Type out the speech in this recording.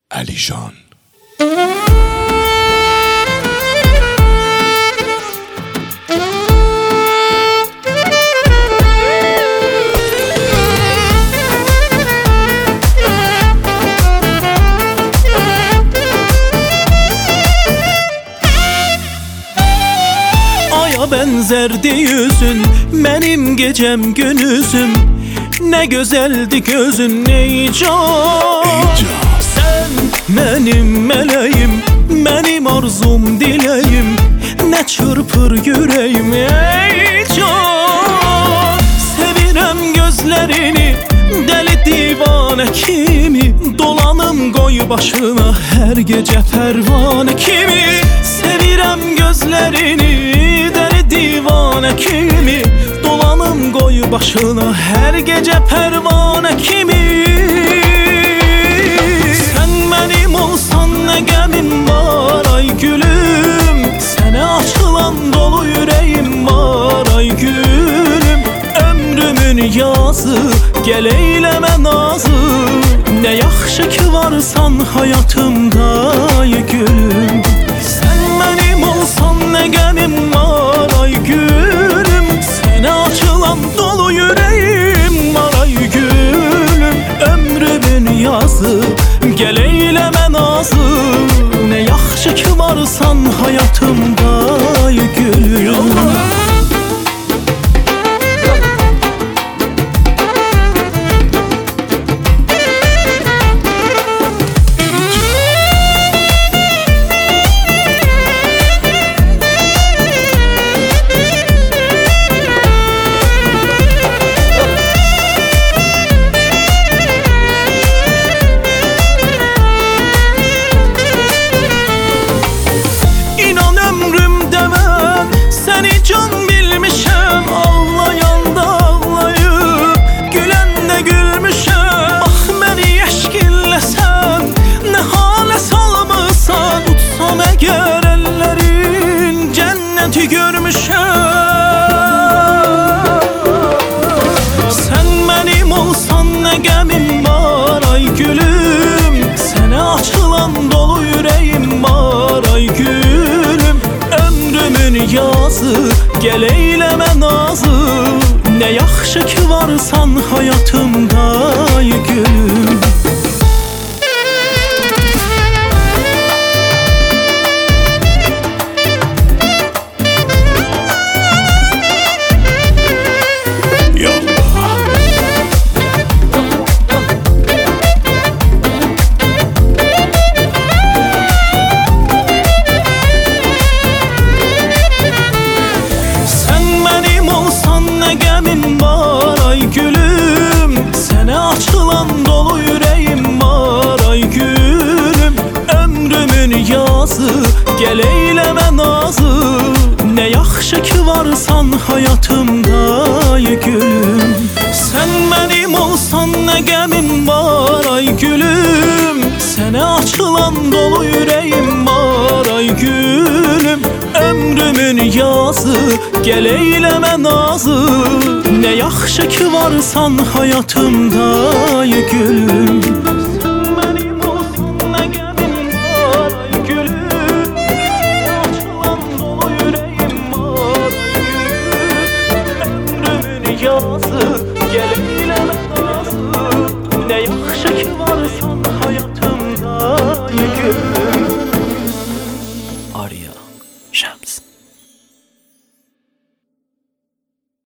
Alican. Aya benzerdi yüzün, benim gecem gündüzüm. Ne güzeldi gözün ey can. Sen benim meleğim, benim arzum dileğim. Ne çırpır yüreğim ey can. Sevirem gözlerini, deli divane kimi. Dolanım koy başına her gece pervane kimi. Sevirem gözlerini, deli divane kimi. Dolanım koy başına her gece pervane kimi. Sen benim olsan ne gemim var ay gülüm. Sana açılan dolu yüreğim var ay gülüm. Ömrümün yazı gel eyleme nazı. Ne yaxşı ki varsan hayatımda ay gülüm. Sen benim olsan ne gemim var ay gülüm. Sana açılan dolu yüreğim var ay gülüm. Ömrümün yazı gel eyleme nazı. Ne yaxşı ki varsan hayatımda ay gülüm. Seni can bilmişem, ağlayanda ağlayıp gülende gülmüşem. Ah beni eşkillesen, ne hale salmışsan. Utsam eğer ellerin cenneti görmüşem. Sen benim olsan ne gemim var ay gülüm. Sana açılan dolu yüreğim var ay gülüm. Ömrümün yazı gel eyleme nazı. Ne yaxşı ki varsan hayatımda ay gülüm. Ne gemim var ay gülüm. Sana açılan dolu yüreğim var ay gülüm. Ömrümün yazı gel eyleme nazı. Ne yaxşı ki varsan hayatımda ay gülüm. Sen benim olsan ne gemim var ay gülüm. Sana açılan dolu yüreğim var ay gülüm. Ömrümün yazı gel eyleme nazı. Ne yaxşı ki varsan hayatımda ay gülüm. Sen benim olsan ne gemim var ay gülüm. Açılan dolu yüreğim var ay gülüm. Ömrümün yazı gel eyleme nazı. Ne yaxşı ki varsan hayatımda ay gülüm. Arya Shams.